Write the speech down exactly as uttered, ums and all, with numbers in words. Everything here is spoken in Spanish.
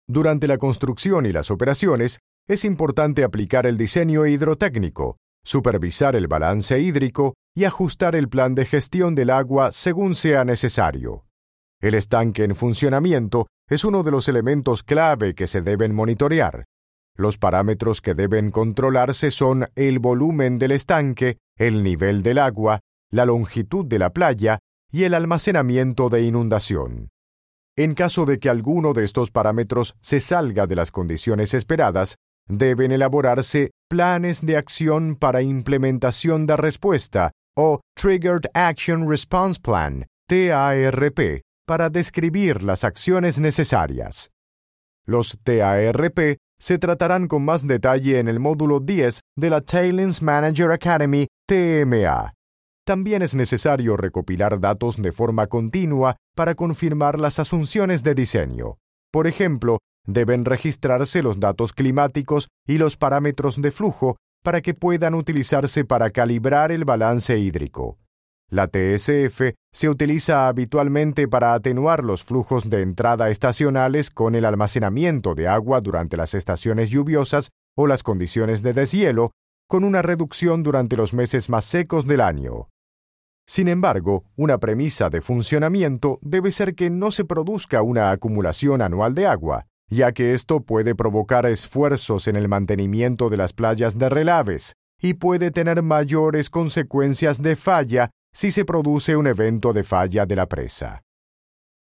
Durante la construcción y las operaciones, es importante aplicar el diseño hidrotécnico, supervisar el balance hídrico y ajustar el plan de gestión del agua según sea necesario. El estanque en funcionamiento es uno de los elementos clave que se deben monitorear. Los parámetros que deben controlarse son el volumen del estanque, el nivel del agua, la longitud de la playa y el almacenamiento de inundación. En caso de que alguno de estos parámetros se salga de las condiciones esperadas, deben elaborarse planes de acción para implementación de respuesta o Triggered Action Response Plan, T A R P, para describir las acciones necesarias. Los T A R P se tratarán con más detalle en el módulo diez de la Tailings Manager Academy T M A. También es necesario recopilar datos de forma continua para confirmar las asunciones de diseño. Por ejemplo, deben registrarse los datos climáticos y los parámetros de flujo para que puedan utilizarse para calibrar el balance hídrico. La T S F se utiliza habitualmente para atenuar los flujos de entrada estacionales con el almacenamiento de agua durante las estaciones lluviosas o las condiciones de deshielo, con una reducción durante los meses más secos del año. Sin embargo, una premisa de funcionamiento debe ser que no se produzca una acumulación anual de agua, ya que esto puede provocar esfuerzos en el mantenimiento de las playas de relaves y puede tener mayores consecuencias de falla si se produce un evento de falla de la presa.